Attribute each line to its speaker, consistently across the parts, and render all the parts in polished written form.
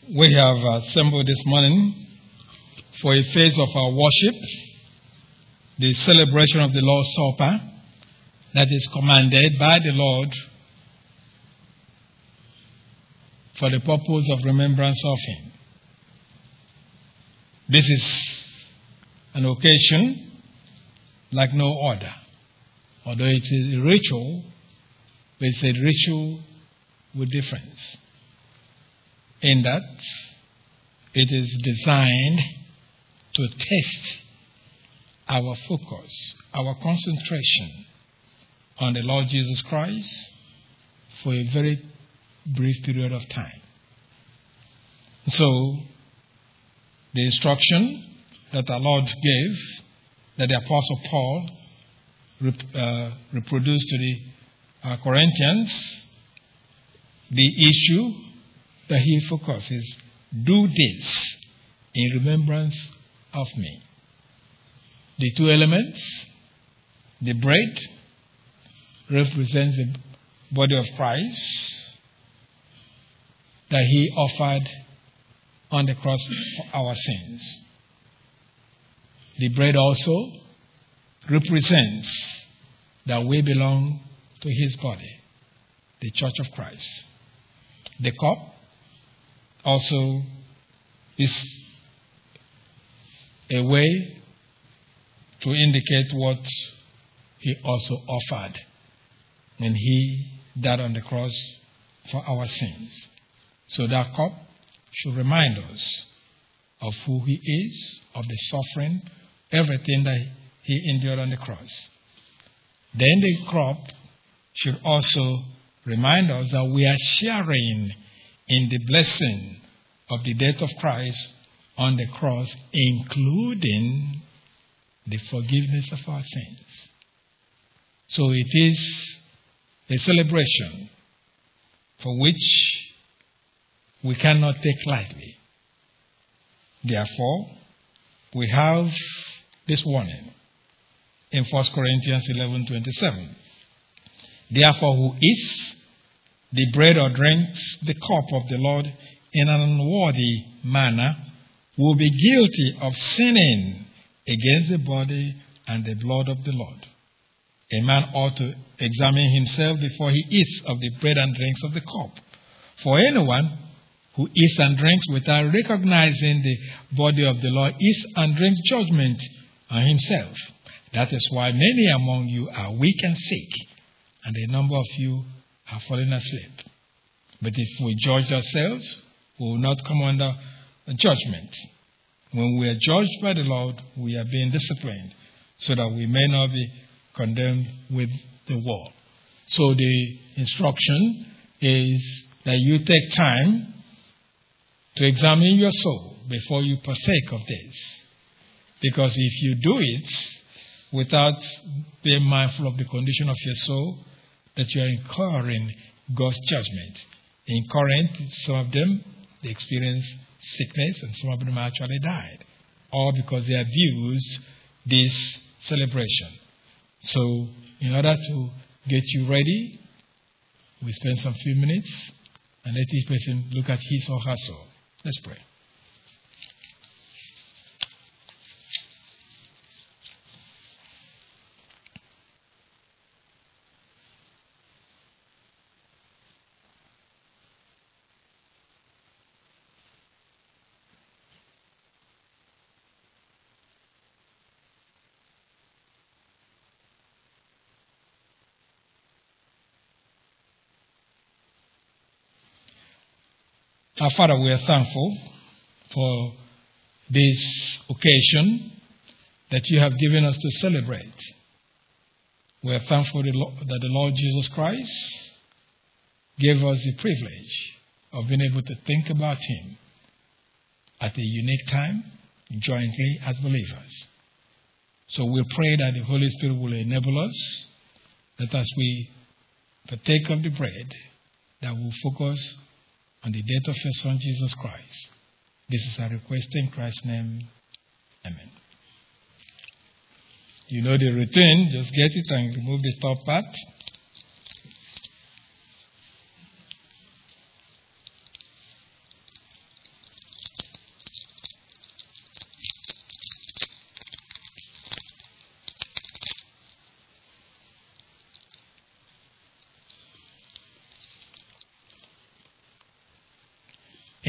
Speaker 1: We have assembled this morning for a phase of our worship, the celebration of the Lord's Supper that is commanded by the Lord for the purpose of remembrance of Him. This is an occasion like no other. Although it is a ritual, but it's a ritual with difference. In that it is designed to test our focus, our concentration on the Lord Jesus Christ for a very brief period of time. So, the instruction that our Lord gave, that the Apostle Paul reproduced to the Corinthians, the issue that he focuses, do this in remembrance of me. The two elements, the bread represents the body of Christ that He offered on the cross for our sins. The bread also represents that we belong to His body, the Church of Christ. The cup also is a way to indicate what He also offered when He died on the cross for our sins. So that cup should remind us of who He is, of the suffering, everything that He endured on the cross. Then the cup should also remind us that we are sharing in the blessing of the death of Christ on the cross, including the forgiveness of our sins. So it is a celebration for which we cannot take lightly. Therefore, we have this warning in 1 Corinthians 11:27. Therefore, who eats the bread or drinks the cup of the Lord in an unworthy manner will be guilty of sinning against the body and the blood of the Lord. A man ought to examine himself before he eats of the bread and drinks of the cup. For anyone who eats and drinks without recognizing the body of the Lord eats and drinks judgment on himself. That is why many among you are weak and sick, and a number of you have fallen asleep. But if we judge ourselves, we will not come under judgment. When we are judged by the Lord, we are being disciplined so that we may not be condemned with the world. So the instruction is that you take time to examine your soul before you partake of this. Because if you do it without being mindful of the condition of your soul, that you are incurring God's judgment. In Corinth, some of them, they experienced sickness and some of them actually died. All because they abused this celebration. So, in order to get you ready, we spend some few minutes and let each person look at his or her soul. Let's pray. Our Father, we are thankful for this occasion that you have given us to celebrate. We are thankful that the Lord Jesus Christ gave us the privilege of being able to think about Him at a unique time, jointly as believers. So we pray that the Holy Spirit will enable us, that as we partake of the bread, that we'll focus on the death of your Son, Jesus Christ. This is our request in Christ's name. Amen. You know the routine. Just get it and remove the top part.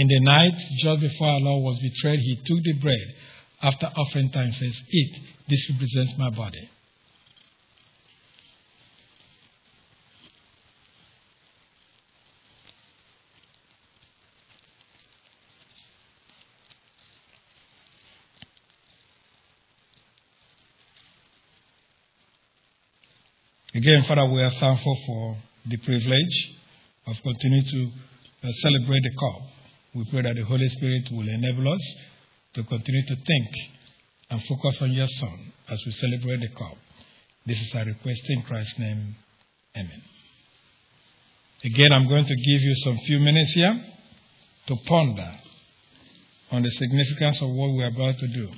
Speaker 1: In the night, just before our Lord was betrayed, he took the bread. After offering time, says, "Eat, this represents my body." Again, Father, we are thankful for the privilege of continuing to celebrate the cup. We pray that the Holy Spirit will enable us to continue to think and focus on your Son as we celebrate the cup. This is our request in Christ's name. Amen. Again, I'm going to give you some few minutes here to ponder on the significance of what we're about to do.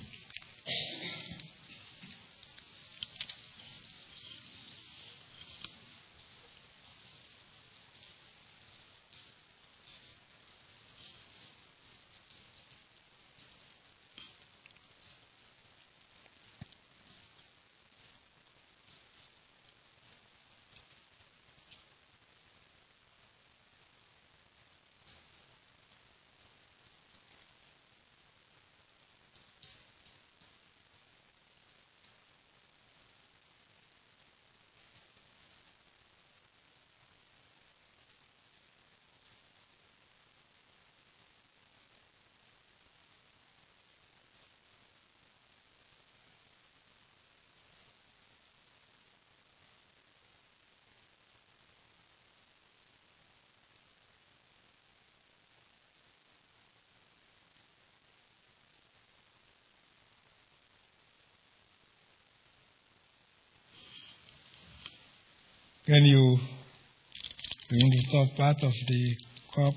Speaker 1: Can you bring the top part of the cup?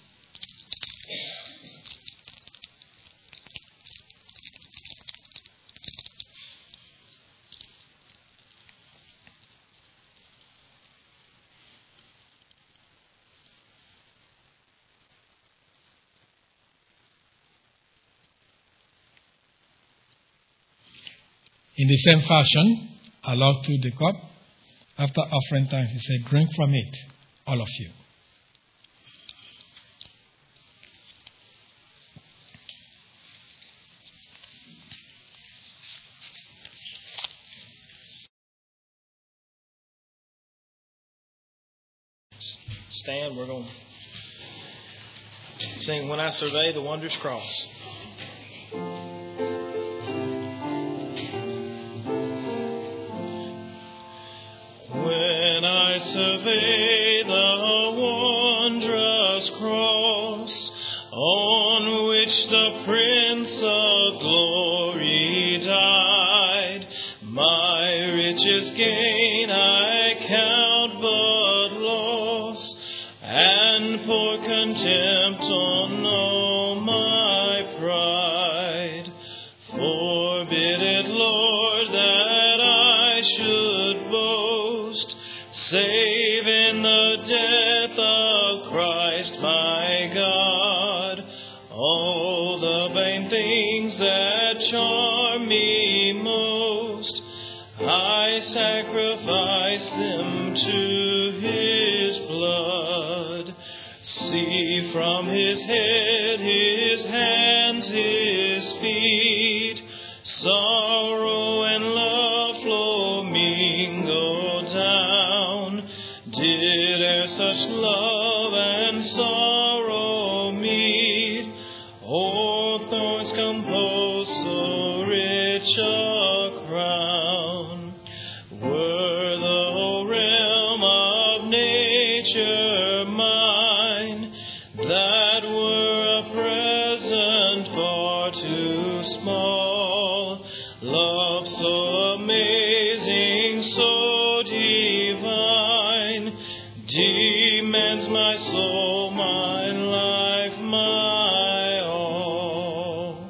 Speaker 1: In the same fashion, our Lord took the cup. After offering time, he said, "Drink from it, all of you."
Speaker 2: Stand, we're going to sing "When I Survey the Wondrous Cross." When I survey the wondrous cross on which the Prince of Glory died, my richest gain I count but loss, and pour contempt on all my pride. Forbid it, Lord, that I should boast, save in the death of Christ my God. All the vain things that charm me most, I sacrifice them to His blood. See from His head, His hands, His feet, sorrow and love flow mingle down. Did e'er such love and sorrow meet, or thorns compose so rich a crown? Were the whole realm of nature mine, that were a present far too small. Love so amazing, so divine, demands my soul, my life, my all.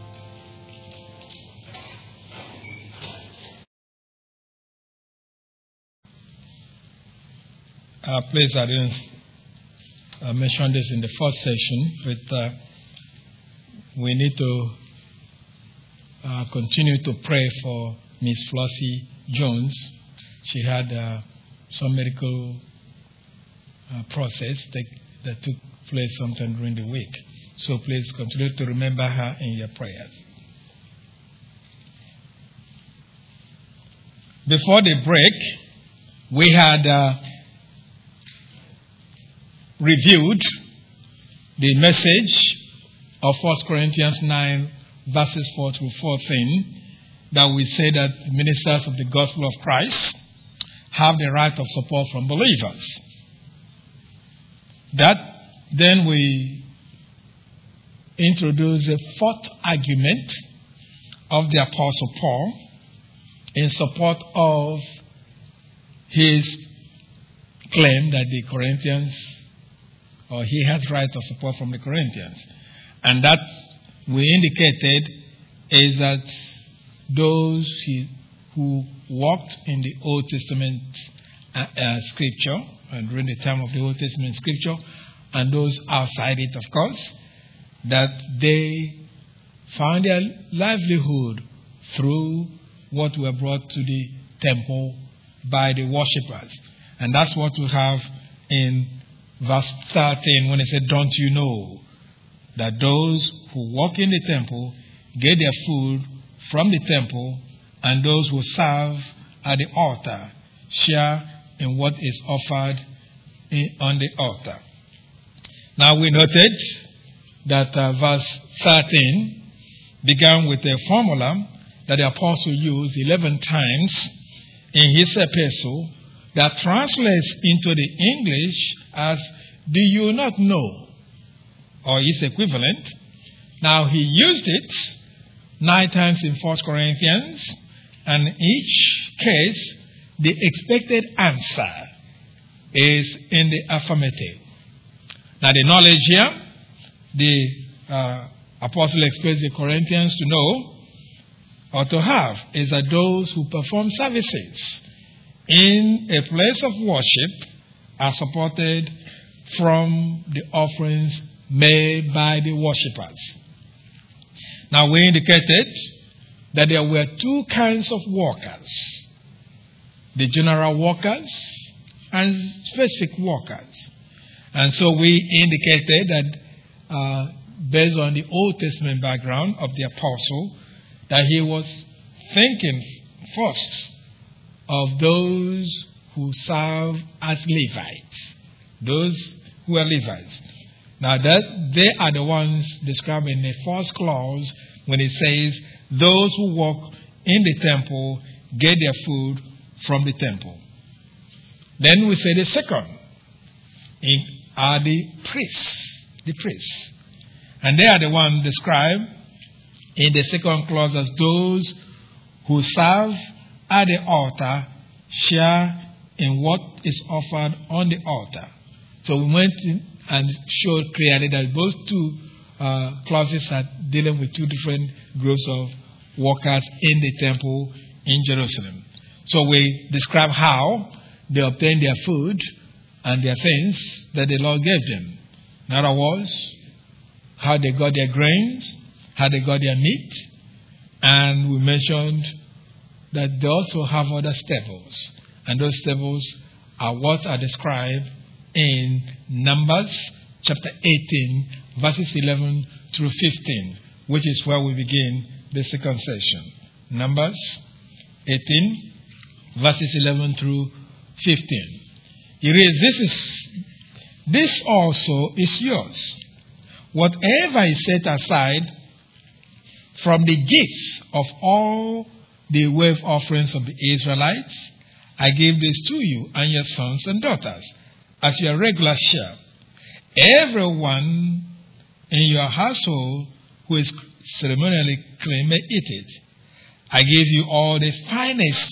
Speaker 1: Please, I didn't mention this in the first session, but we need to continue to pray for Miss Flossie Jones. She had some medical process that took place sometime during the week. So please continue to remember her in your prayers. Before the break, we had reviewed the message of 1 Corinthians 9, verses 4 through 14, that we say that ministers of the gospel of Christ have the right of support from believers. Then we introduce a fourth argument of the Apostle Paul in support of his claim that the Corinthians, or he has right of support from the Corinthians. And that we indicated is that those who walked in the Old Testament scripture, and during the time of the Old Testament scripture, and those outside it, of course, that they found their livelihood through what were brought to the temple by the worshippers. And that's what we have in verse 13 when it said, "Don't you know that those who walk in the temple get their food from the temple, and those who serve at the altar share in what is offered on the altar?" Now we noted that verse 13 began with a formula that the apostle used 11 times in his epistle that translates into the English as "do you not know?" or its equivalent. Now he used it 9 times in 1 Corinthians, and in each case the expected answer is in the affirmative. Now the knowledge here, the apostle expects the Corinthians to know or to have is that those who perform services in a place of worship are supported from the offerings made by the worshippers. Now we indicated that there were 2 kinds of workers: the general workers and specific workers. And so we indicated that based on the Old Testament background of the apostle, that he was thinking first of those who serve as Levites, those who are Levites. Now that they are the ones described in the first clause when it says, "Those who work in the temple get their food from the temple." Then we say the second are the priests. And they are the ones described in the second clause as those who serve at the altar share in what is offered on the altar. So we went in and showed clearly that those 2 clauses are dealing with 2 different groups of workers in the temple in Jerusalem. So we describe how they obtained their food and their things that the Lord gave them. In other words, how they got their grains, how they got their meat, and we mentioned that they also have other staples. And those staples are what are described in Numbers chapter 18, verses 11 through 15, which is where we begin the second session. Numbers 18, verses 11 through 15. He reads, "This also is yours. Whatever is set aside from the gifts of all the wave offerings of the Israelites, I give this to you and your sons and daughters as your regular share. Everyone in your household who is ceremonially clean may eat it. I give you all the finest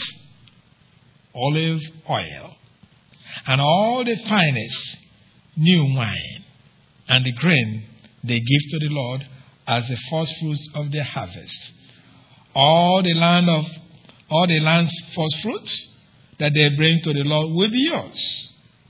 Speaker 1: olive oil and all the finest new wine and the grain they give to the Lord as the first fruits of their harvest. All the land's first fruits that they bring to the Lord will be yours.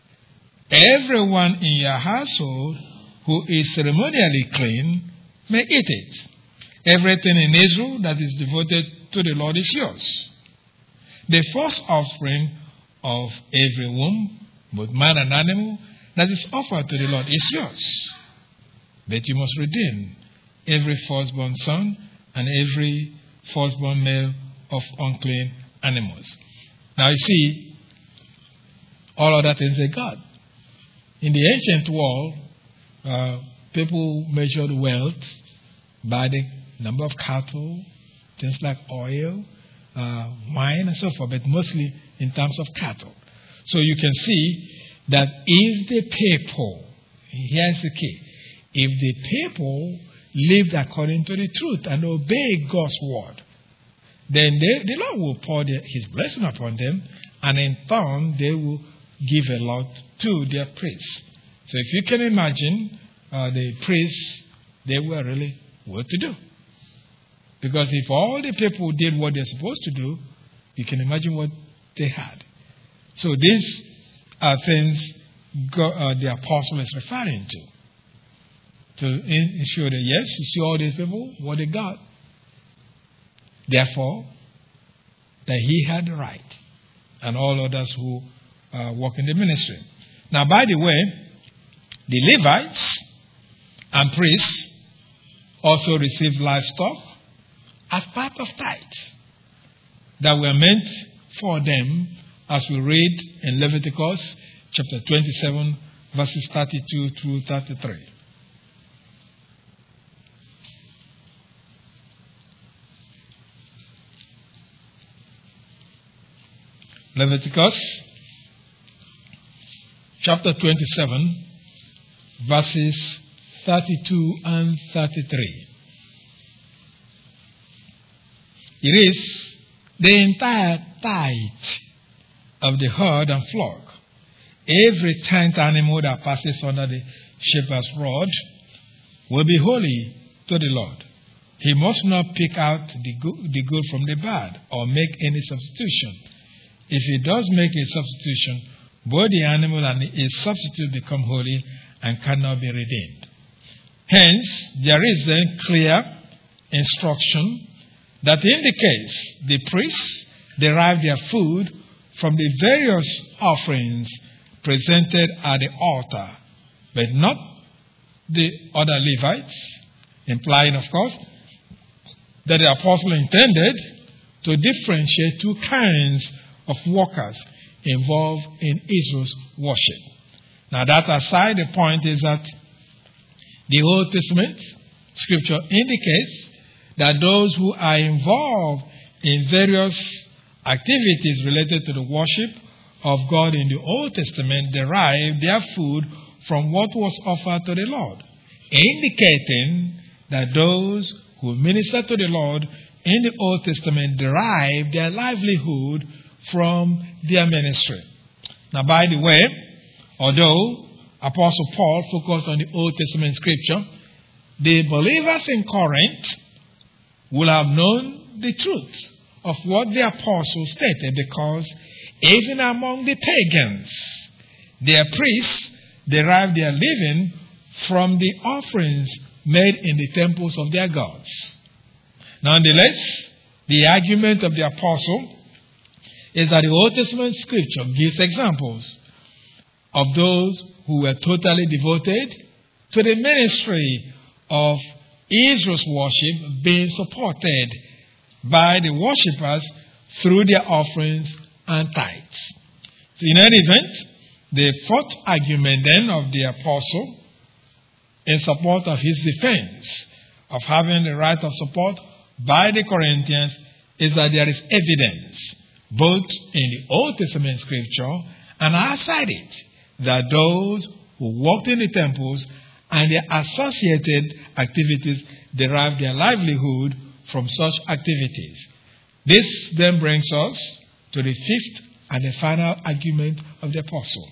Speaker 1: Everyone in your household who is ceremonially clean may eat it. Everything in Israel that is devoted to the Lord is yours. The first offspring of every womb, both man and animal, that is offered to the Lord is yours. But you must redeem every firstborn son and every firstborn male of unclean animals. Now you see, all other things are God. In the ancient world, people measured wealth by the number of cattle, things like oil, wine, and so forth, but mostly in terms of cattle. So you can see that if the people, here's the key, if the people lived according to the truth and obeyed God's word, then the Lord will pour His blessing upon them, and in turn they will give a lot to their priests. So if you can imagine, the priests, they were really well to do. Because if all the people did what they're supposed to do, you can imagine what they had. So these are things the apostle is referring to ensure that, yes, you see all these people, what they got. Therefore, that he had the right, and all others who work in the ministry. Now, by the way, the Levites and priests also received livestock as part of tithes that were meant for them, as we read in Leviticus chapter 27, verses 32 through 33. Leviticus chapter 27, verses 32 and 33. It is the entire tithe of the herd and flock. Every 10th animal that passes under the shepherd's rod will be holy to the Lord. He must not pick out the good from the bad or make any substitution. If he does make a substitution, both the animal and its substitute become holy and cannot be redeemed. Hence, there is then clear instruction that indicates the priests derive their food from the various offerings presented at the altar, but not the other Levites, implying, of course, that the apostle intended to differentiate two kinds of workers involved in Israel's worship. Now, that aside, the point is that the Old Testament scripture indicates that those who are involved in various activities related to the worship of God in the Old Testament derive their food from what was offered to the Lord, indicating that those who minister to the Lord in the Old Testament derive their livelihood from their ministry. Now, by the way, although Apostle Paul focused on the Old Testament scripture, the believers in Corinth will have known the truth of what the apostle stated, because even among the pagans, their priests derived their living from the offerings made in the temples of their gods. Nonetheless, the argument of the apostle is that the Old Testament scripture gives examples of those who were totally devoted to the ministry of Israel's worship being supported by the worshippers through their offerings and tithes. So in any event, the fourth argument then of the apostle in support of his defense of having the right of support by the Corinthians is that there is evidence both in the Old Testament scripture and outside it that those who worked in the temples and their associated activities derive their livelihood from such activities. This then brings us to the fifth and the final argument of the apostle.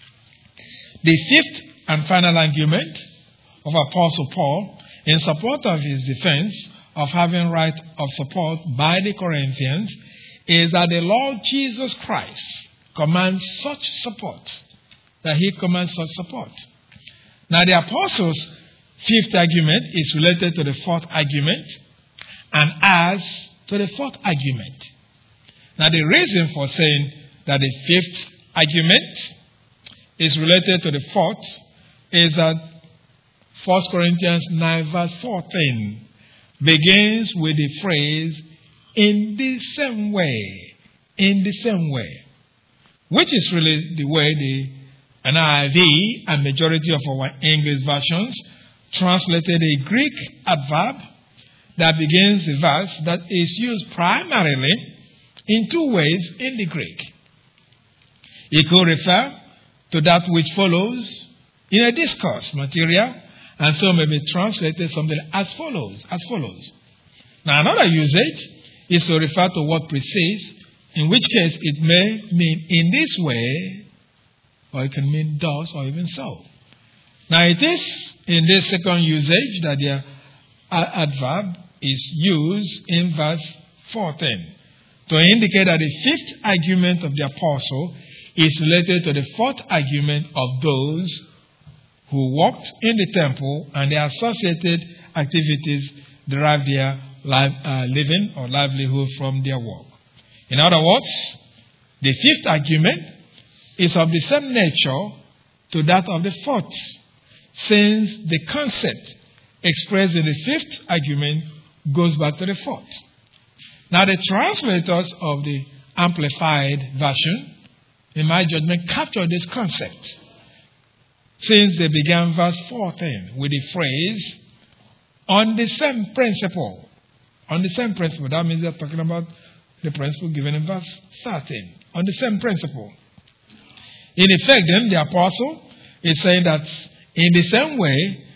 Speaker 1: The fifth and final argument of Apostle Paul in support of his defense of having right of support by the Corinthians is that the Lord Jesus Christ commands such support, that he commands such support. Now, the apostle's fifth argument is related to the fourth argument and adds to the fourth argument. Now, the reason for saying that the fifth argument is related to the fourth is that 1 Corinthians 9 verse 14 begins with the phrase, in the same way. In the same way. Which is really the way the NIV and majority of our English versions translated a Greek adverb that begins the verse that is used primarily in two ways in the Greek. It could refer to that which follows in a discourse material, and so may be translated something as follows. Now, another usage is to refer to what precedes, in which case it may mean in this way, or it can mean thus, or even so. Now, it is in this second usage that the adverb is used in verse 14 to indicate that the fifth argument of the apostle is related to the fourth argument of those who walked in the temple and the associated activities derive their living or livelihood from their work. In other words, the fifth argument is of the same nature to that of the fourth, since the concept expressed in the fifth argument goes back to the fourth. Now, the translators of the Amplified Version, in my judgment, captured this concept, since they began verse 14 with the phrase, on the same principle. On the same principle. That means they're talking about the principle given in verse 13. On the same principle. In effect, then, the apostle is saying that in the same way,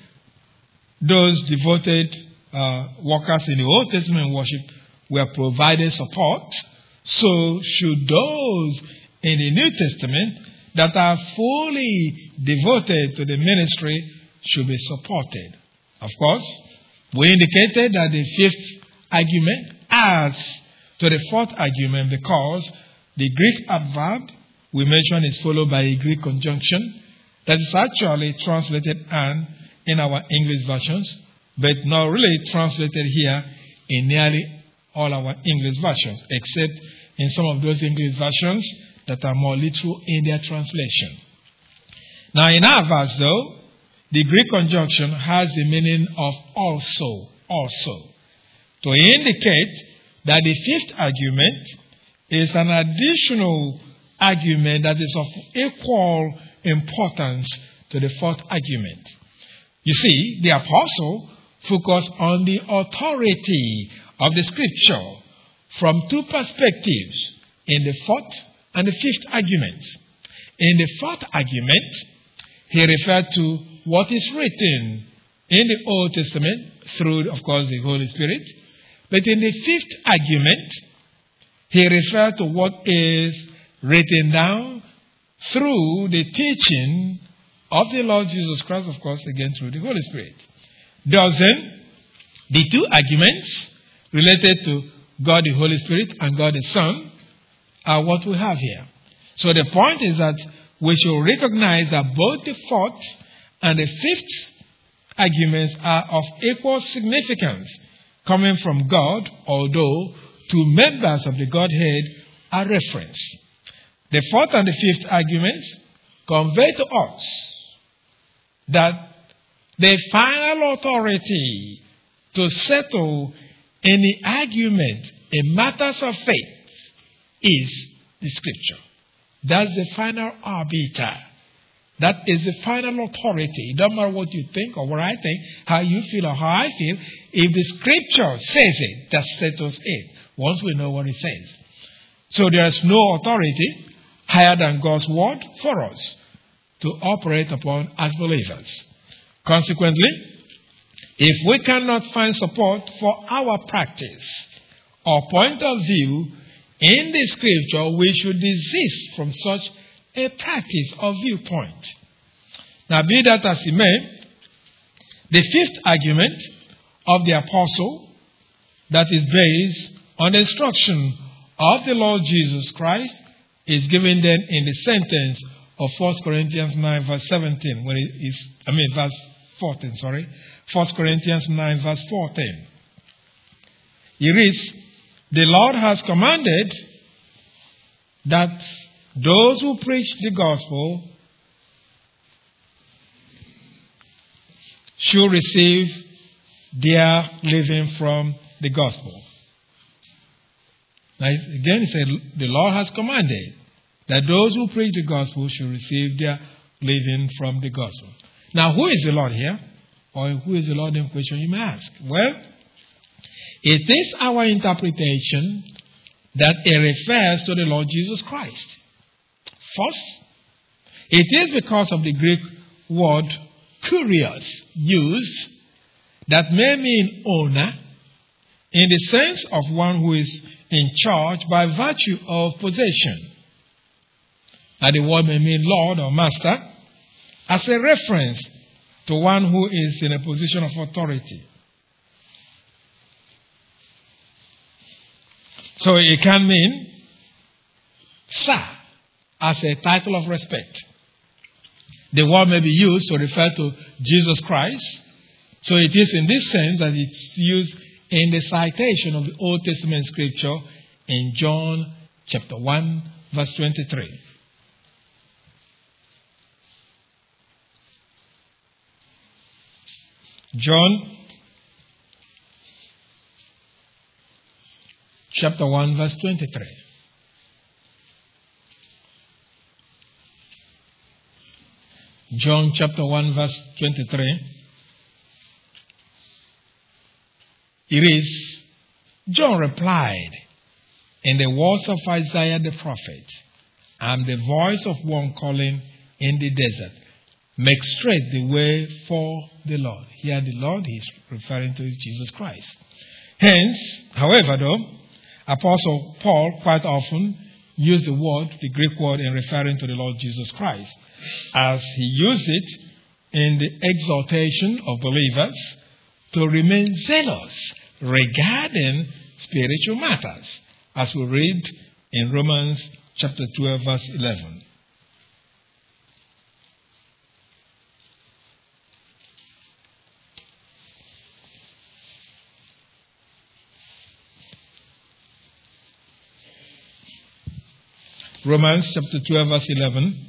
Speaker 1: those devoted workers in the Old Testament worship were provided support, so should those in the New Testament that are fully devoted to the ministry should be supported. Of course, we indicated that the fifth argument adds to the fourth argument because the Greek adverb we mentioned is followed by a Greek conjunction that is actually translated "and" in our English versions, but not really translated here in nearly all our English versions, except in some of those English versions that are more literal in their translation. Now, in our verse, though, the Greek conjunction has the meaning of also, to indicate that the fifth argument is an additional argument that is of equal importance to the fourth argument. You see, the apostle focused on the authority of the scripture from two perspectives in the fourth and the fifth arguments. In the fourth argument, he referred to what is written in the Old Testament through, of course, the Holy Spirit. But in the fifth argument, he referred to what is written down through the teaching of the Lord Jesus Christ, of course, again through the Holy Spirit. Thus then, the two arguments related to God the Holy Spirit and God the Son are what we have here. So the point is that we should recognize that both the fourth and the fifth arguments are of equal significance coming from God, although two members of the Godhead are referenced. The fourth and the fifth arguments convey to us that the final authority to settle any argument in matters of faith is the Scripture. That's the final arbiter. That is the final authority. It doesn't matter what you think or what I think, how you feel or how I feel. If the Scripture says it, that settles it, once we know what it says. So there is no authority higher than God's word for us to operate upon as believers. Consequently, if we cannot find support for our practice or point of view in the Scripture, we should desist from such a practice or viewpoint. Now, be that as it may, the fifth argument of the apostle that is based on the instruction of the Lord Jesus Christ is given then in the sentence of 1 Corinthians 9 verse 17, verse 14, 1 Corinthians 9 verse 14. It reads, the Lord has commanded that those who preach the gospel should receive their living from the gospel. Now, again, it said, the Lord has commanded that those who preach the gospel should receive their living from the gospel. Now, who is the Lord here? Or who is the Lord in question, you may ask? Well, it is our interpretation that it refers to the Lord Jesus Christ. First, it is because of the Greek word kurios used that may mean owner in the sense of one who is in charge by virtue of possession. And the word may mean Lord or Master as a reference to one who is in a position of authority. So it can mean Sir as a title of respect. The word may be used to refer to Jesus Christ. So it is in this sense that it's used in the citation of the Old Testament scripture in John chapter 1, verse 23. John chapter 1, verse 23. John chapter 1, verse 23. It is, John replied, in the words of Isaiah the prophet, I am the voice of one calling in the desert, make straight the way for the Lord. Here the Lord he is referring to is Jesus Christ. Hence, however, though, Apostle Paul quite often used the Greek word in referring to the Lord Jesus Christ, as he used it in the exhortation of believers to remain zealous regarding spiritual matters, as we read in Romans chapter 12, verse 11. Romans chapter 12, verse 11.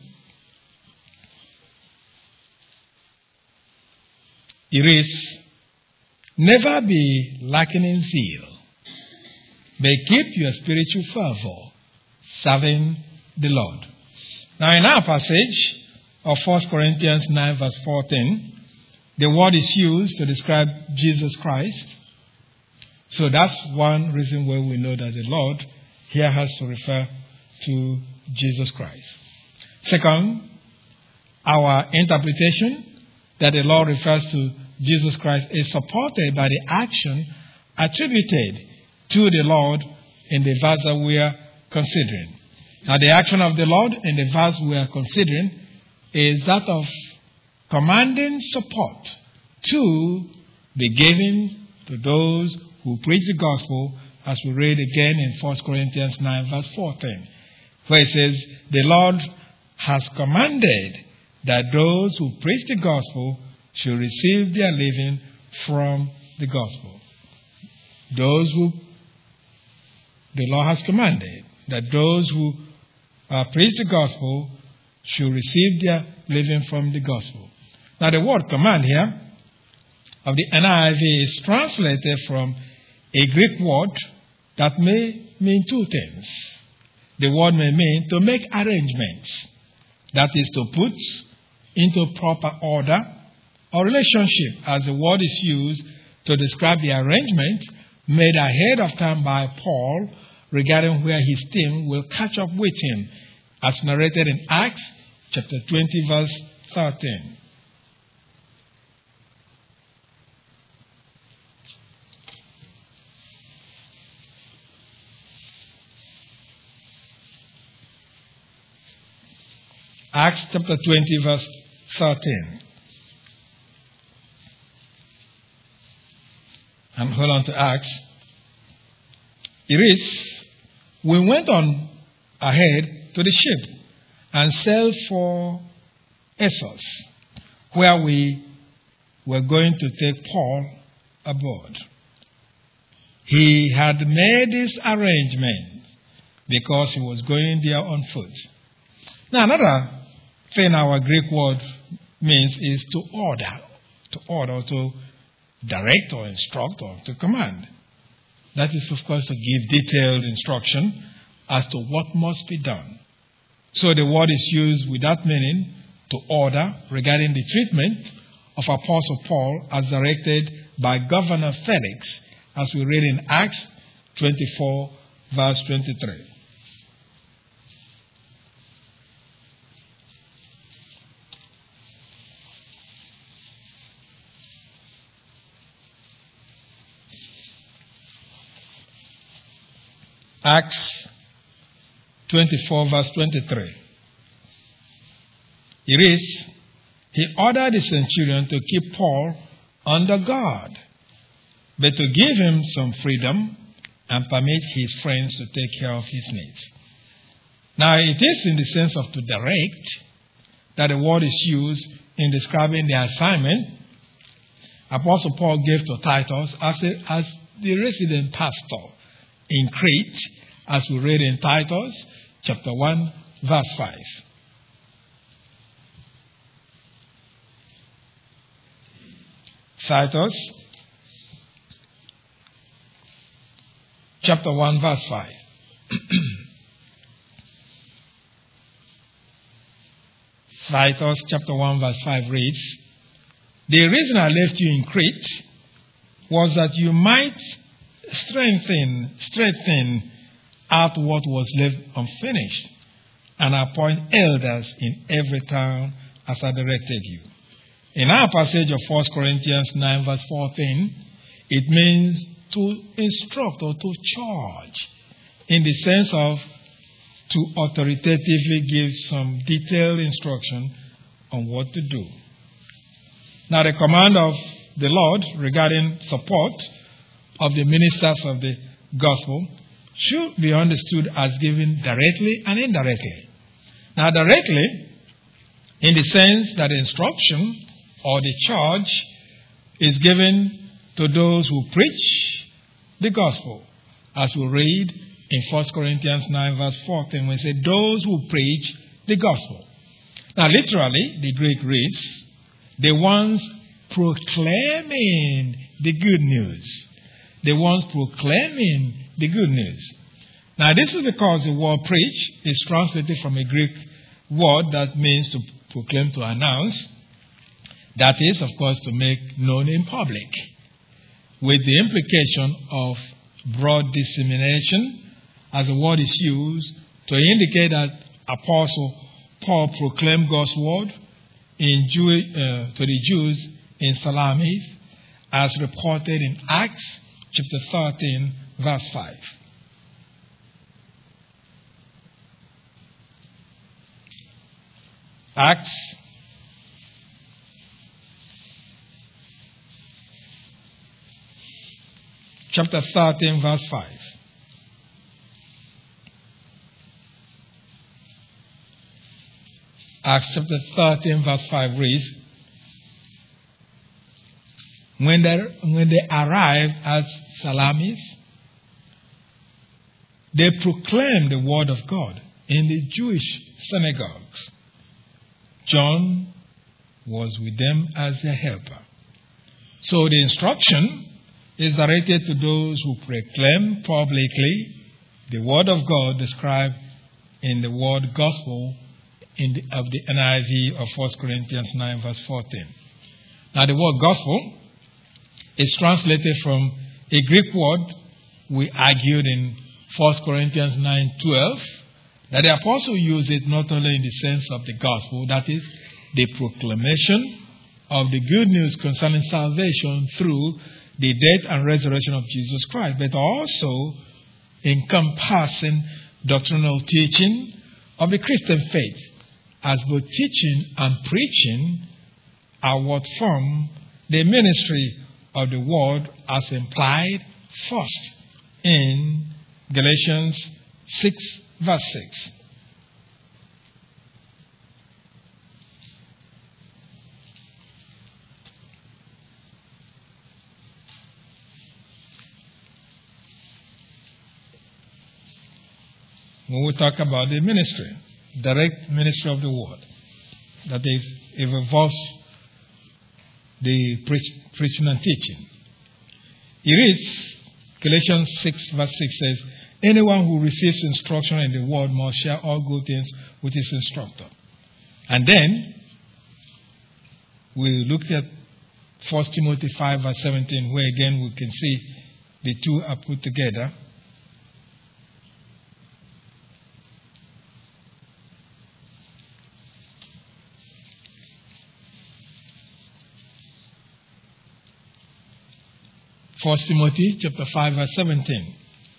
Speaker 1: It is, never be lacking in zeal, but keep your spiritual fervor, serving the Lord. Now in our passage of 1 Corinthians 9, verse 14, the word is used to describe Jesus Christ. So that's one reason why we know that the Lord here has to refer to Jesus Christ. Second, our interpretation that the Lord refers to Jesus Christ is supported by the action attributed to the Lord in the verse that we are considering. Now, the action of the Lord in the verse we are considering is that of commanding support to be given to those who preach the gospel, as we read again in 1 Corinthians 9, verse 14, where it says, the Lord has commanded that those who preach the gospel should receive their living from the gospel. Those who the Lord has commanded that those who preach the gospel should receive their living from the gospel. Now the word command here of the NIV is translated from a Greek word that may mean two things. The word may mean to make arrangements, that is to put into proper order or relationship, as the word is used to describe the arrangement made ahead of time by Paul regarding where his team will catch up with him, as narrated in Acts chapter 20, verse 13. Acts chapter 20, verse 13. And hold on to Acts. It is, we went on ahead to the ship and sailed for Assos, where we were going to take Paul aboard. He had made this arrangement because he was going there on foot. Now, another thing our Greek word means is to order to order, to direct or instruct or to command. That is, of course, to give detailed instruction as to what must be done. So the word is used with that meaning, to order, regarding the treatment of Apostle Paul as directed by Governor Felix, as we read in Acts 24, verse 23. Acts 24, verse 23. It reads, he ordered the centurion to keep Paul under guard, but to give him some freedom and permit his friends to take care of his needs. Now, it is in the sense of to direct that the word is used in describing the assignment Apostle Paul gave to Titus as the resident pastor in Crete, as we read in Titus chapter 1, verse 5. Titus chapter 1, verse 5. Titus chapter 1, verse 5 reads, the reason I left you in Crete was that you might strengthen out what was left unfinished, and appoint elders in every town as I directed you. In our passage of 1 Corinthians 9, verse 14, it means to instruct or to charge, in the sense of to authoritatively give some detailed instruction on what to do. Now, the command of the Lord regarding support of the ministers of the gospel should be understood as given directly and indirectly. Now, directly, in the sense that the instruction or the charge is given to those who preach the gospel, as we read in 1 Corinthians 9, verse 14, we say, those who preach the gospel. Now, literally, the Greek reads, the ones proclaiming the good news. The ones proclaiming the good news. Now, this is because the word preach is translated from a Greek word that means to proclaim, to announce. That is, of course, to make known in public, with the implication of broad dissemination, as the word is used to indicate that Apostle Paul proclaimed God's word to the Jews in Salamis, as reported in Acts chapter 13, verse 5. Acts chapter 13, verse 5. Acts chapter 13, verse 5 reads, when they arrived at Salamis, they proclaimed the word of God in the Jewish synagogues. John was with them as their helper. So the instruction is directed to those who proclaim publicly the word of God described in the word gospel of the NIV of 1 Corinthians 9, verse 14. Now, the word gospel is translated from a Greek word we argued in 1 Corinthians 9:12, that the apostle used it not only in the sense of the gospel, that is, the proclamation of the good news concerning salvation through the death and resurrection of Jesus Christ, but also encompassing doctrinal teaching of the Christian faith, as both teaching and preaching are what form the ministry of the word as implied first in Galatians 6, verse 6. When we talk about the ministry, direct ministry of the word, that is, it involves the preaching and teaching. It reads, Galatians 6 verse 6 says, anyone who receives instruction in the word must share all good things with his instructor. And then we look at 1 Timothy 5 verse 17, where again we can see the two are put together. First Timothy chapter 5 verse 17.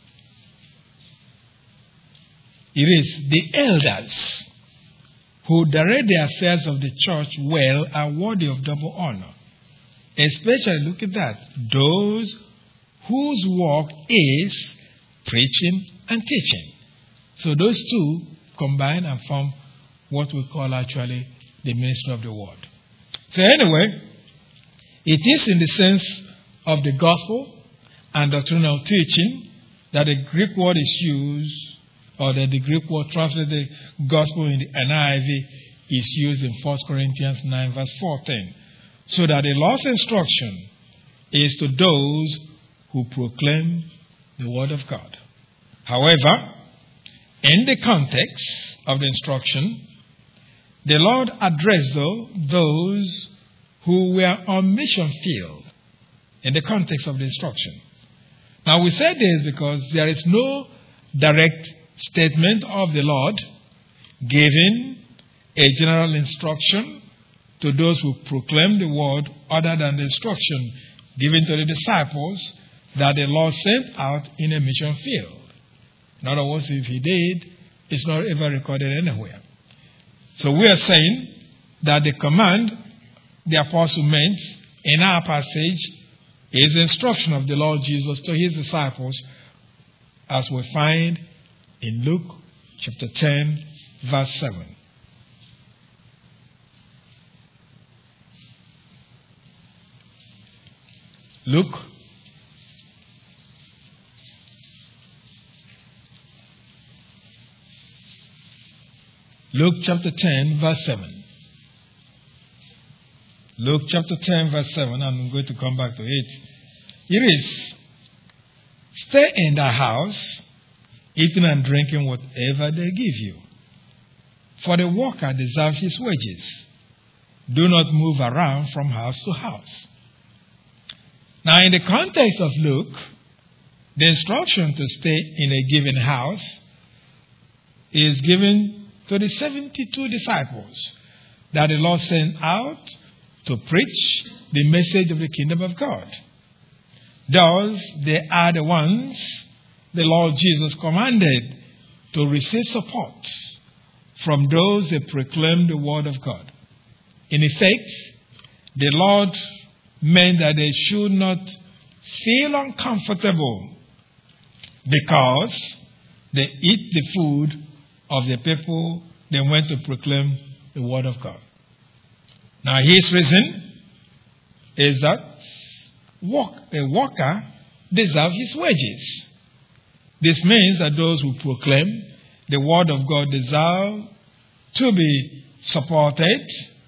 Speaker 1: It is, the elders who direct the affairs of the church well are worthy of double honor. Especially, look at that, those whose work is preaching and teaching. So those two combine and form what we call actually the ministry of the word. So anyway, it is in the sense of the gospel and doctrinal teaching that the Greek word is used, or that the Greek word translated gospel in the NIV is used in 1 Corinthians 9 verse 14. So that the Lord's instruction is to those who proclaim the word of God. However, in the context of the instruction, the Lord addressed those who were on mission field in the context of the instruction. Now we say this because there is no direct statement of the Lord giving a general instruction to those who proclaim the word other than the instruction given to the disciples that the Lord sent out in a mission field. In other words, if he did, it's not ever recorded anywhere. So we are saying that the command the apostle meant in our passage is the instruction of the Lord Jesus to his disciples, as we find in Luke chapter 10 verse 7. Luke chapter 10 verse 7. Luke chapter 10 verse 7, and I'm going to come back to it. It is, stay in the house, eating and drinking whatever they give you. For the worker deserves his wages. Do not move around from house to house. Now, in the context of Luke, the instruction to stay in a given house is given to the 72 disciples that the Lord sent out to preach the message of the kingdom of God. Thus, they are the ones the Lord Jesus commanded to receive support from those that proclaim the word of God. In effect, the Lord meant that they should not feel uncomfortable because they eat the food of the people they went to proclaim the word of God. Now, his reason is that a worker deserves his wages. This means that those who proclaim the word of God deserve to be supported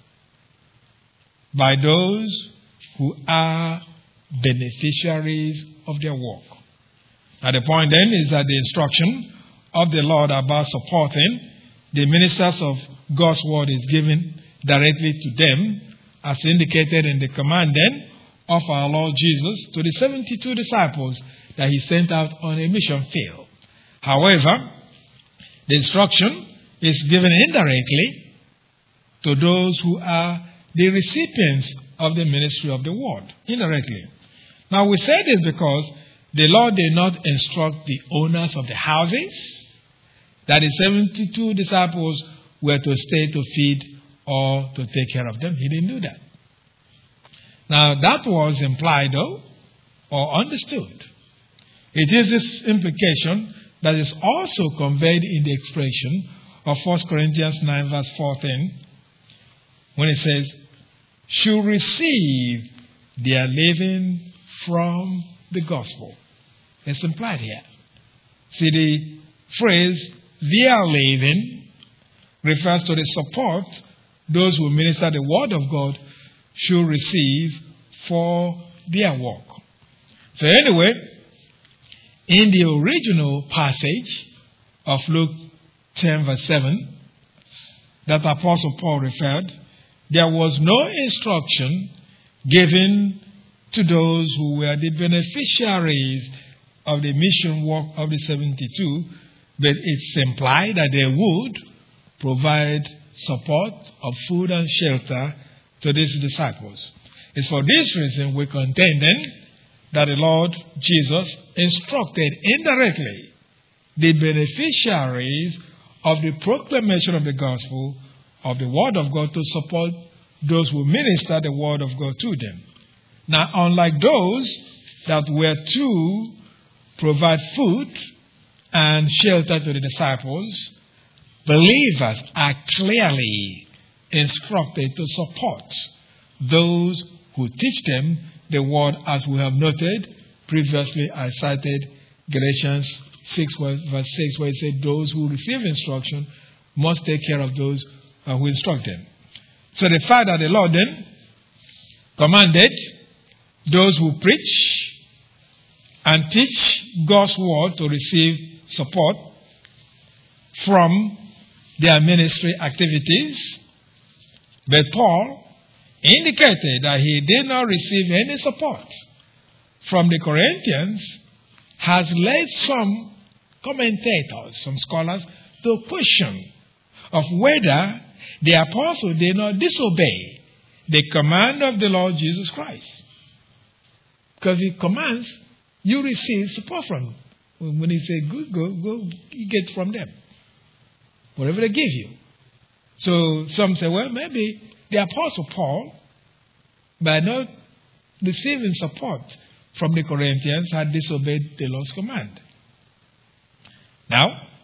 Speaker 1: by those who are beneficiaries of their work. Now, the point then is that the instruction of the Lord about supporting the ministers of God's word is given directly to them, as indicated in the command then of our Lord Jesus to the 72 disciples that he sent out on a mission field. However, the instruction is given indirectly to those who are the recipients of the ministry of the word, indirectly. Now, we say this because the Lord did not instruct the owners of the houses that the 72 disciples were to stay to feed or to take care of them. He didn't do that. Now, that was implied, though, or understood. It is this implication that is also conveyed in the expression of 1 Corinthians 9 verse 14, when it says, should receive their living from the gospel. It's implied here. See, the phrase, their living, refers to the support those who minister the word of God should receive for their work. So anyway, in the original passage of Luke 10 verse 7 that Apostle Paul referred, there was no instruction given to those who were the beneficiaries of the mission work of the 72, but it's implied that they would provide support of food and shelter to these disciples. It's for this reason we contend then that the Lord Jesus instructed indirectly the beneficiaries of the proclamation of the gospel of the word of God to support those who minister the word of God to them. Now, unlike those that were to provide food and shelter to the disciples, believers are clearly instructed to support those who teach them the word, as we have noted previously. I cited Galatians 6 verse 6, where it said those who receive instruction must take care of those who instruct them. So the fact that the Lord then commanded those who preach and teach God's word to receive support from their ministry activities, but Paul indicated that he did not receive any support from the Corinthians, has led some commentators, some scholars, to question of whether the apostle did not disobey the command of the Lord Jesus Christ. Because he commands, you receive support from him. When he says, go, you get from them. Whatever they give you. So some say, well, maybe the Apostle Paul, by not receiving support from the Corinthians, had disobeyed the Lord's command. Now,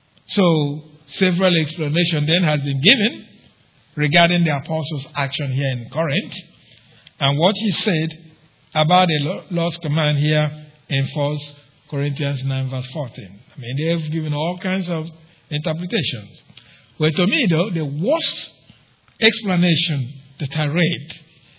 Speaker 1: so several explanations then has been given regarding the apostle's action here in Corinth and what he said about the Lord's command here in 1 Corinthians 9 verse 14. I mean, they have given all kinds of interpretations. Well, to me, though, the worst explanation that I read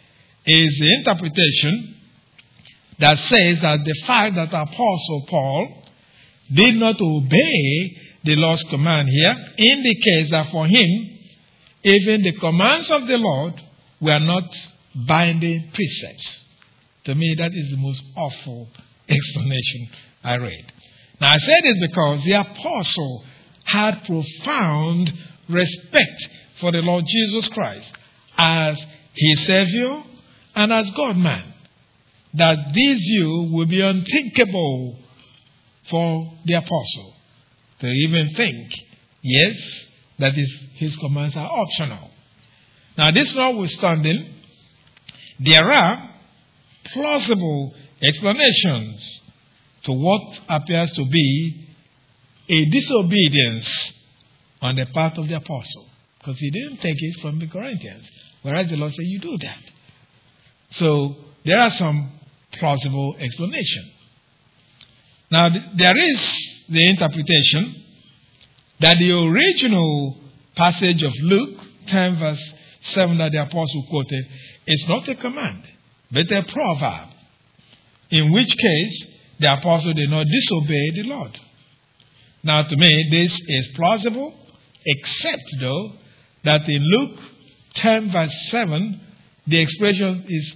Speaker 1: is the interpretation that says that the fact that Apostle Paul did not obey the Lord's command here indicates that for him, even the commands of the Lord were not binding precepts. To me, that is the most awful explanation I read. Now, I say this because the apostle had profound respect for the Lord Jesus Christ as his Savior and as God-man. That this view would be unthinkable for the apostle to even think, yes, that his commands are optional. Now, this notwithstanding, there are plausible explanations to what appears to be a disobedience on the part of the apostle. Because he didn't take it from the Corinthians. Whereas the Lord said, you do that. So, there are some plausible explanations. Now, there is the interpretation that the original passage of Luke 10 verse 7 that the apostle quoted is not a command, but a proverb. In which case, the apostle did not disobey the Lord. Now, to me, this is plausible, except, though, that in Luke 10 verse 7, the expression is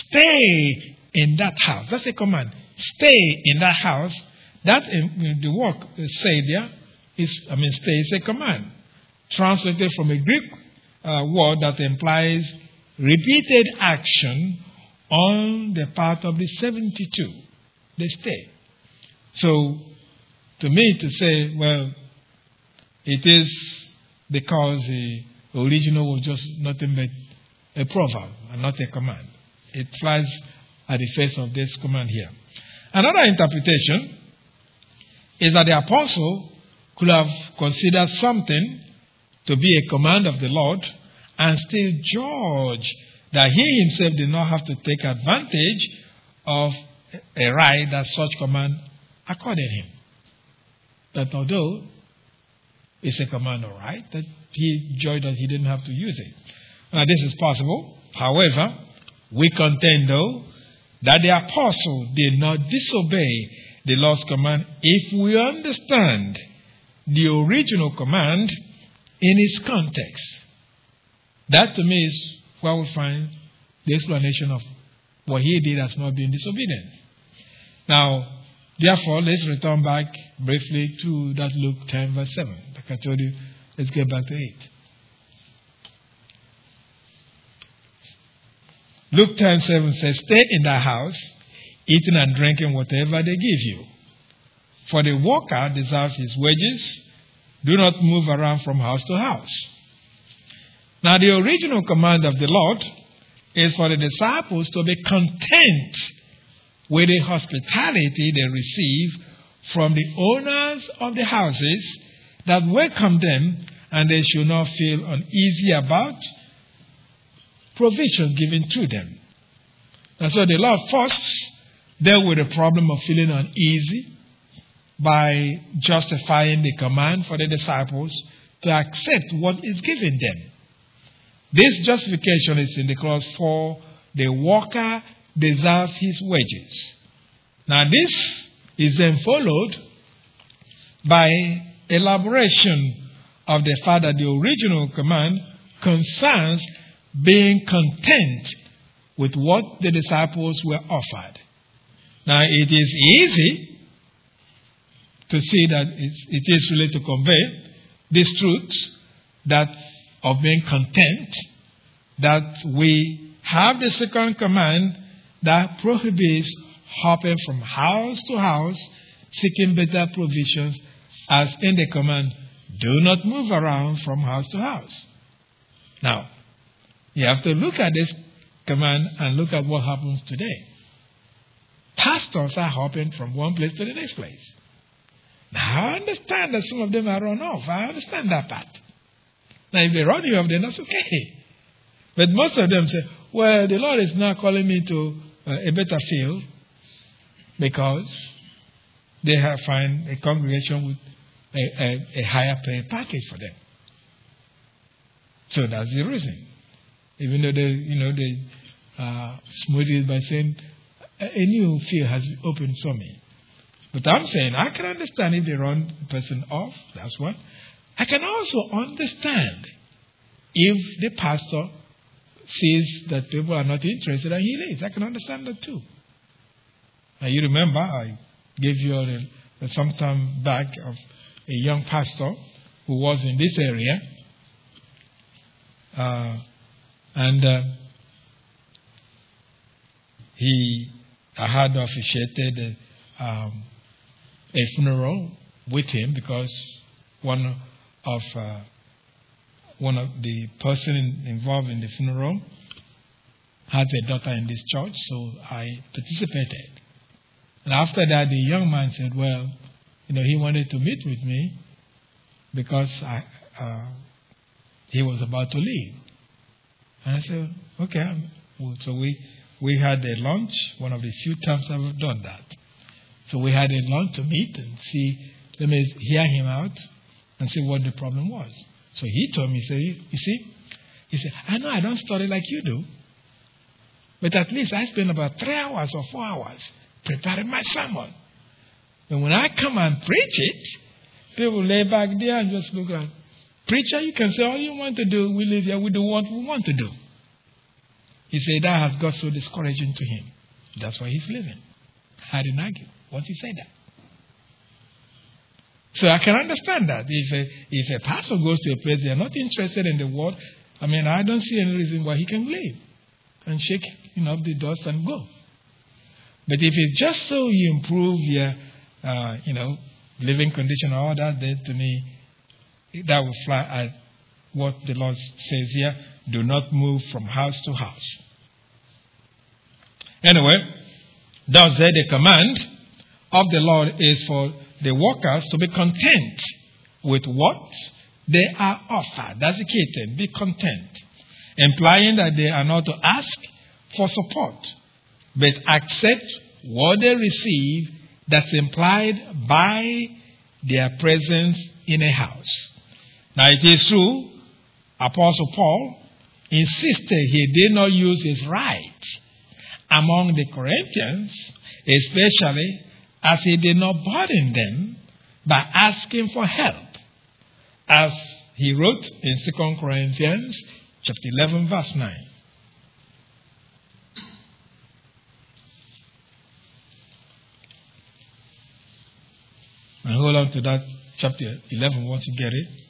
Speaker 1: stay in that house. That's a command. Stay in that house. That, the word say there, stay is a command. Translated from a Greek word that implies repeated action on the part of the 72. They stay. So, to me to say, well, it is because the original was just nothing but a proverb and not a command. It flies at the face of this command here. Another interpretation is that the apostle could have considered something to be a command of the Lord and still judge that he himself did not have to take advantage of a right that such command accorded him. That although it's a command or right, that he judged that he didn't have to use it. This is possible. However, we contend, though, that the apostle did not disobey the Lord's command if we understand the original command in its context. That, to me, is where we find the explanation of what he did as not being disobedient. Now, therefore, let's return back briefly to that Luke 10, verse 7. Like I told you, let's get back to 8. Luke 10:7 says, "Stay in thy house, eating and drinking whatever they give you. For the worker deserves his wages. Do not move around from house to house." Now, the original command of the Lord is for the disciples to be content with the hospitality they receive from the owners of the houses that welcome them, and they should not feel uneasy about provision given to them. And so the Lord first dealt with the problem of feeling uneasy by justifying the command for the disciples to accept what is given them. This justification is in the clause, "For the worker deserves his wages." Now this is then followed by elaboration of the fact that the original command concerns being content with what the disciples were offered. Now it is easy to see that it is really to convey this truth that of being content, that we have the second command that prohibits hopping from house to house, seeking better provisions, as in the command, "Do not move around from house to house." Now, you have to look at this command and look at what happens today. Pastors are hopping from one place to the next place. Now, I understand that some of them are run off. I understand that part. Now, if they run you off, then that's okay. But most of them say, "Well, the Lord is now calling me to a better field because they have find a congregation with a higher pay package for them." So that's the reason. Even though they smooth it by saying, "A new field has opened for me." But I'm saying I can understand if they run the person off. That's one. I can also understand if the pastor sees that people are not interested and he leaves. I can understand that too. Now you remember I gave you some time back of a young pastor who was in this area. I had officiated a funeral with him because one of the person involved in the funeral has a daughter in this church, so I participated. And after that, the young man said, "Well, he wanted to meet with me because he was about to leave." And I said, "Okay." So we had a lunch, one of the few times I've done that. So we had a lunch to meet and let me hear him out and see what the problem was. So he told me, he said, "I know I don't study like you do, but at least I spend about 3 hours or 4 hours preparing my sermon. And when I come and preach it, people lay back there and just look at, preacher, you can say all you want to do. We live here, we do what we want to do." He said that has got so discouraging to him. That's why he's leaving. I didn't argue once he said that. So I can understand that. If a pastor goes to a place they are not interested in the word, I don't see any reason why he can leave and shake up the dust and go. But if it's just so you improve your, living condition or all that, then to me, that will fly at what the Lord says here. Do not move from house to house. Anyway, thus the command of the Lord is for the workers to be content with what they are offered. That's the key thing. Be content. Implying that they are not to ask for support, but accept what they receive that's implied by their presence in a house. Now it is true, Apostle Paul insisted he did not use his right among the Corinthians, especially as he did not burden them by asking for help, as he wrote in 2 Corinthians chapter 11, verse 9. And hold on to that chapter 11 once you get it.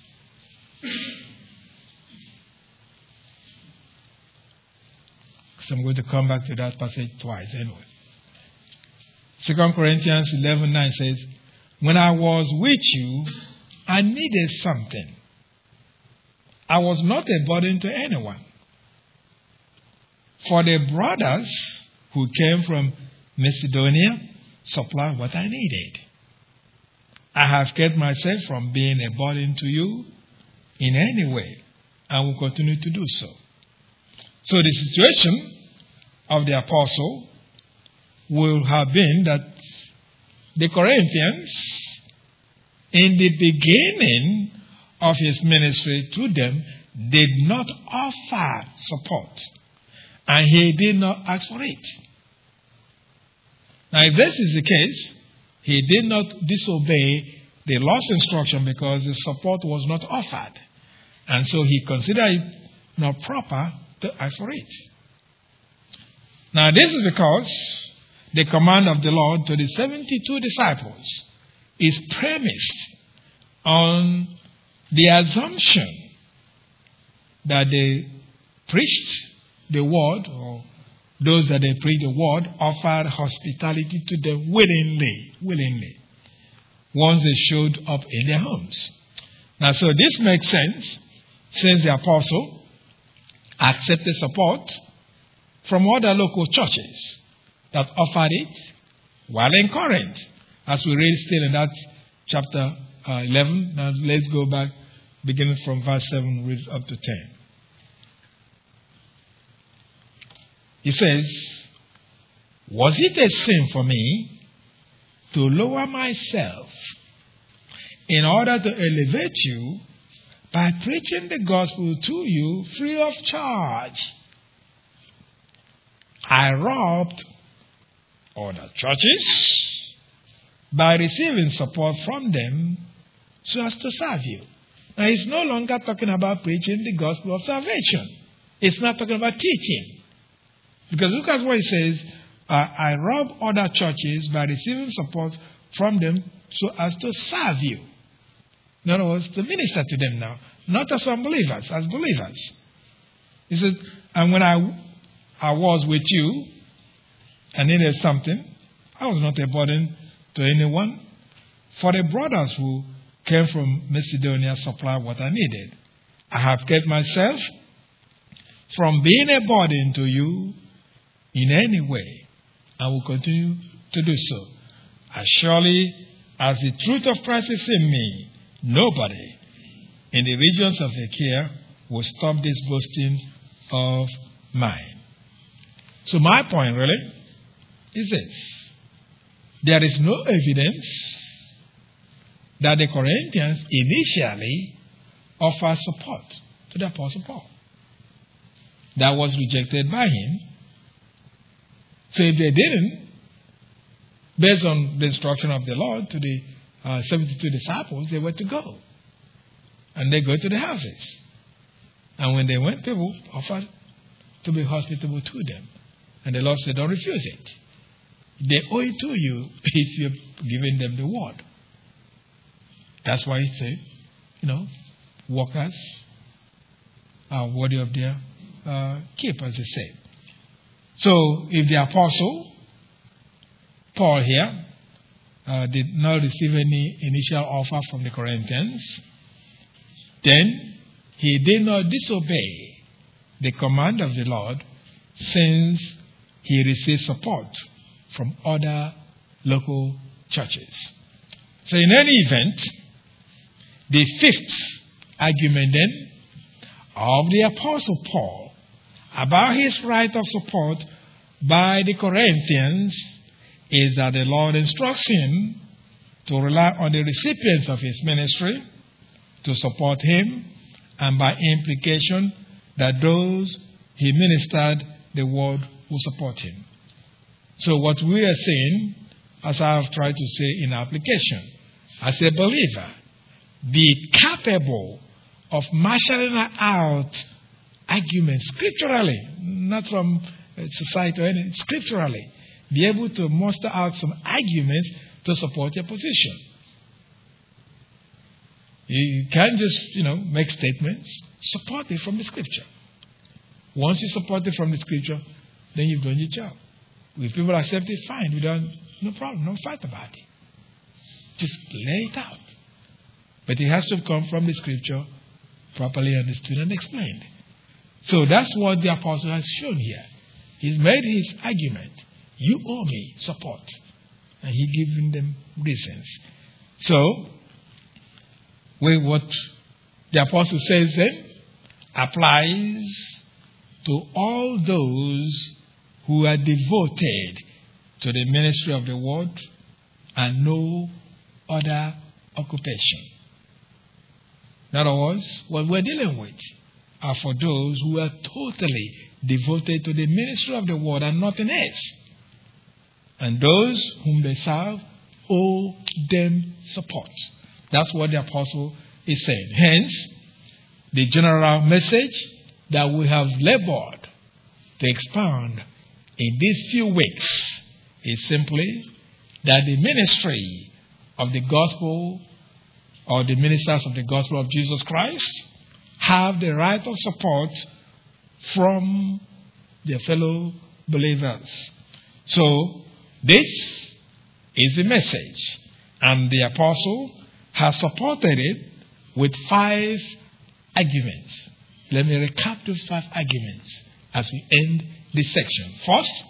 Speaker 1: So I'm going to come back to that passage twice anyway. 2 Corinthians 11:9 says, when I was with you, I needed something. I was not a burden to anyone. For the brothers who came from Macedonia supplied what I needed. I have kept myself from being a burden to you in any way, and will continue to do so. So the situation of the apostle will have been that the Corinthians, in the beginning of his ministry to them, did not offer support, and he did not ask for it. Now, if this is the case, he did not disobey the Lord's instruction because the support was not offered, and so he considered it not proper to ask for it. Now, this is because the command of the Lord to the 72 disciples is premised on the assumption that they preached the word, or those that they preached the word offered hospitality to them willingly, once they showed up in their homes. Now, so this makes sense, since the apostle accepted support from other local churches that offered it while in Corinth, as we read still in that chapter 11. Now let's go back, beginning from verse 7, read up to 10. He says, was it a sin for me to lower myself in order to elevate you by preaching the gospel to you free of charge? I robbed other churches by receiving support from them so as to serve you. Now, he's no longer talking about preaching the gospel of salvation. It's not talking about teaching. Because look at what he says, I robbed other churches by receiving support from them so as to serve you. In other words, to minister to them now. Not as unbelievers, as believers. He said, and when I was with you and needed something, I was not a burden to anyone. For the brothers who came from Macedonia supplied what I needed. I have kept myself from being a burden to you in any way, and will continue to do so. As surely as the truth of Christ is in me, nobody in the regions of Achaia will stop this boasting of mine. So my point really is this. There is no evidence that the Corinthians initially offered support to the Apostle Paul. That was rejected by him. So if they didn't, based on the instruction of the Lord to the 72 disciples, they were to go. And they go to the houses. And when they went, people offered to be hospitable to them. And the Lord said, don't refuse it. They owe it to you if you're giving them the word. That's why he said, workers are worthy of their keep, as he said. So, if the apostle Paul here did not receive any initial offer from the Corinthians, then he did not disobey the command of the Lord, since he received support from other local churches. So in any event, the fifth argument then of the Apostle Paul about his right of support by the Corinthians is that the Lord instructs him to rely on the recipients of his ministry to support him, and by implication, that those he ministered the word will support him. So what we are saying, as I have tried to say in application, as a believer, be capable of marshalling out arguments scripturally, not from society or anything, scripturally. Be able to muster out some arguments to support your position. You can't just, make statements. Support it from the scripture. Once you support it from the scripture, then you've done your job. If people accept it, fine. No problem. No fight about it. Just lay it out. But it has to come from the scripture, properly understood and explained. So that's what the apostle has shown here. He's made his argument. You owe me support. And he given them reasons. So, what the apostle says then applies to all those who are devoted to the ministry of the word and no other occupation. In other words, what we're dealing with are for those who are totally devoted to the ministry of the word and nothing else. And those whom they serve owe them support. That's what the apostle is saying. Hence, the general message that we have labored to expound in these few weeks is simply that the ministry of the gospel or the ministers of the gospel of Jesus Christ have the right of support from their fellow believers. So, this is the message, and the apostle has supported it with 5 arguments. Let me recap those 5 arguments as we end this section. First,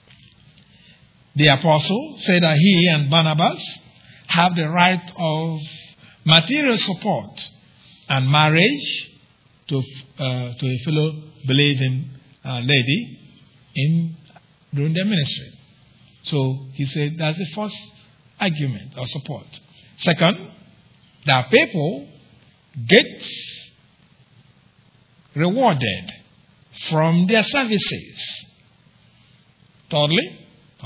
Speaker 1: the apostle said that he and Barnabas have the right of material support and marriage to a fellow believing lady during their ministry. So he said that's the first argument or support. Second, that people get rewarded from their services. Thirdly,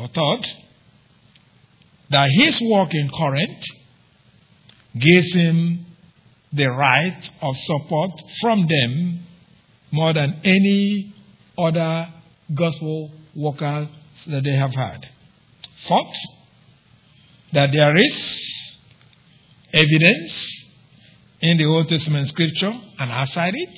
Speaker 1: that his work in Corinth gives him the right of support from them more than any other gospel workers that they have had. Fourth, that there is evidence in the Old Testament scripture and outside it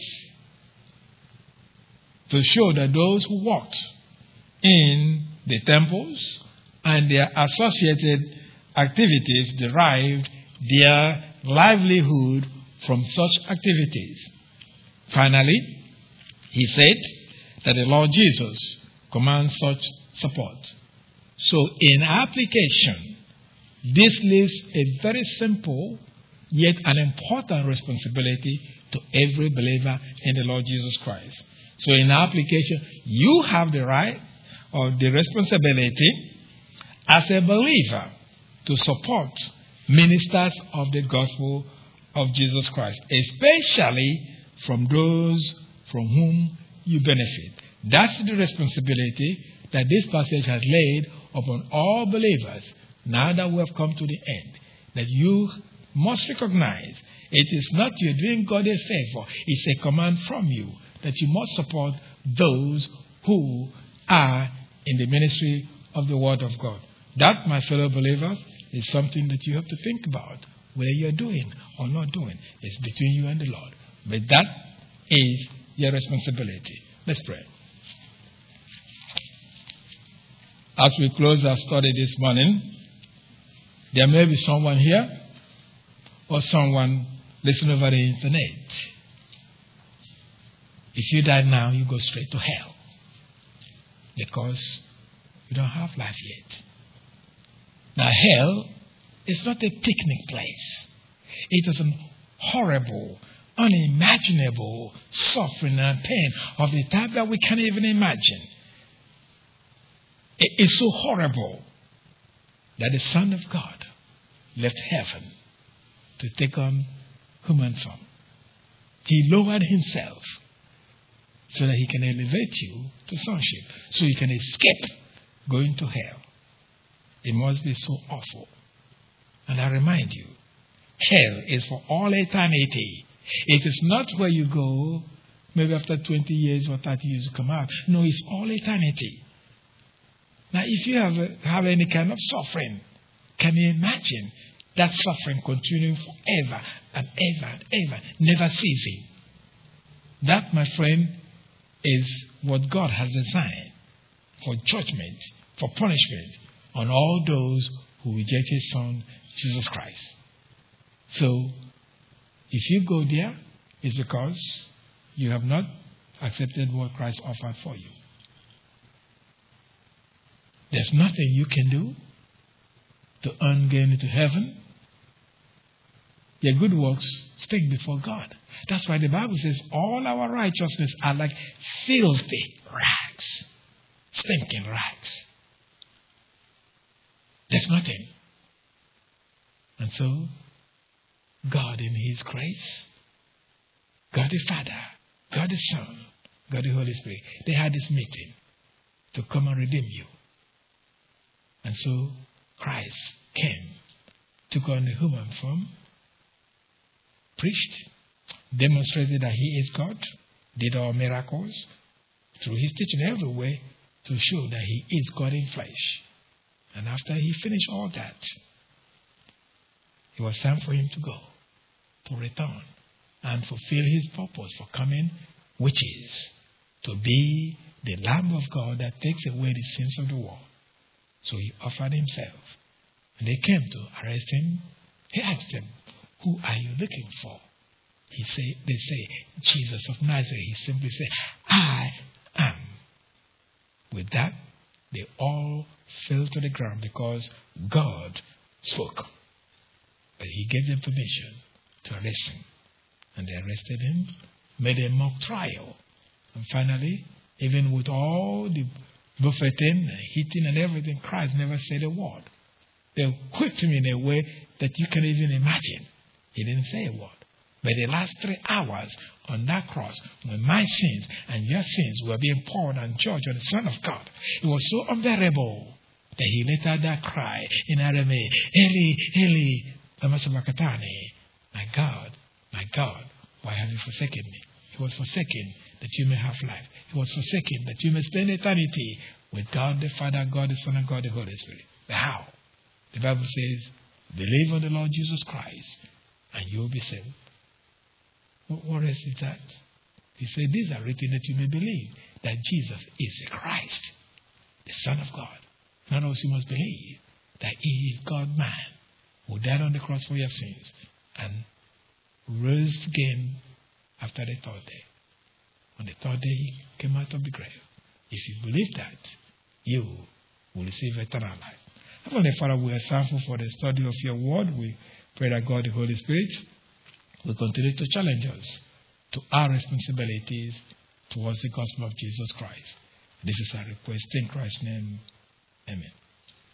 Speaker 1: to show that those who worked in the temples and their associated activities derived their livelihood from such activities. Finally, he said that the Lord Jesus commands such support. So in application, this leaves a very simple yet an important responsibility to every believer in the Lord Jesus Christ. So in application, you have the right or the responsibility as a believer to support ministers of the gospel of Jesus Christ, especially from those from whom you benefit. That's the responsibility that this passage has laid upon all believers now that we have come to the end. That you must recognize it is not you doing God a favor, it's a command from you that you must support those who are in the ministry of the Word of God. That, my fellow believers, is something that you have to think about, whether you're doing or not doing. It's between you and the Lord. But that is your responsibility. Let's pray. As we close our study this morning, there may be someone here or someone listening over the internet. If you die now, you go straight to hell because you don't have life yet. Now, hell is not a picnic place. It is an horrible, unimaginable suffering and pain of the type that we can't even imagine. It is so horrible that the Son of God left heaven to take on human form. He lowered himself so that he can elevate you to sonship, so you can escape going to hell. It must be so awful. And I remind you, hell is for all eternity. It is not where you go, maybe after 20 years or 30 years you come out. No, it's all eternity. Now, if you have any kind of suffering, can you imagine that suffering continuing forever and ever and ever, never ceasing? That, my friend, is what God has designed for judgment, for punishment on all those who reject His Son, Jesus Christ. So, if you go there, it's because you have not accepted what Christ offered for you. There's nothing you can do to earn gain into heaven. Your good works stink before God. That's why the Bible says all our righteousness are like filthy rags, stinking rags. There's nothing. And so, God in His grace, God the Father, God the Son, God the Holy Spirit, they had this meeting to come and redeem you. And so, Christ came, took on the human form, preached, demonstrated that He is God, did all miracles, through His teaching everywhere, to show that He is God in flesh. And after He finished all that, it was time for Him to go, to return, and fulfill His purpose for coming, which is to be the Lamb of God that takes away the sins of the world. So He offered Himself. And they came to arrest Him. He asked them, "Who are you looking for?" They say, "Jesus of Nazareth." He simply said, "I am." With that, they all fell to the ground because God spoke. But He gave them permission to arrest Him. And they arrested Him, made a mock trial. And finally, even with all the buffeting, hitting and everything, Christ never said a word. They whipped Him in a way that you can even imagine. He didn't say a word. But the last 3 hours on that cross, when my sins and your sins were being poured and judged on the Son of God, it was so unbearable that He let out that cry in Aramaic, "Eli, Eli, lama sabachthani." My God, why have you forsaken me? He was forsaken that you may have life. He was forsaken that you may spend eternity with God the Father, God the Son, and God the Holy Spirit. But how? The Bible says, believe on the Lord Jesus Christ, and you will be saved. What else is that? He said, these are written that you may believe that Jesus is the Christ, the Son of God. None of us must believe that He is God-man, who died on the cross for your sins, and rose again after the third day. On the third day, He came out of the grave. If you believe that, you will receive eternal life. Heavenly Father, we are thankful for the study of your word. We pray that God, the Holy Spirit, will continue to challenge us to our responsibilities towards the gospel of Jesus Christ. This is our request in Christ's name. Amen.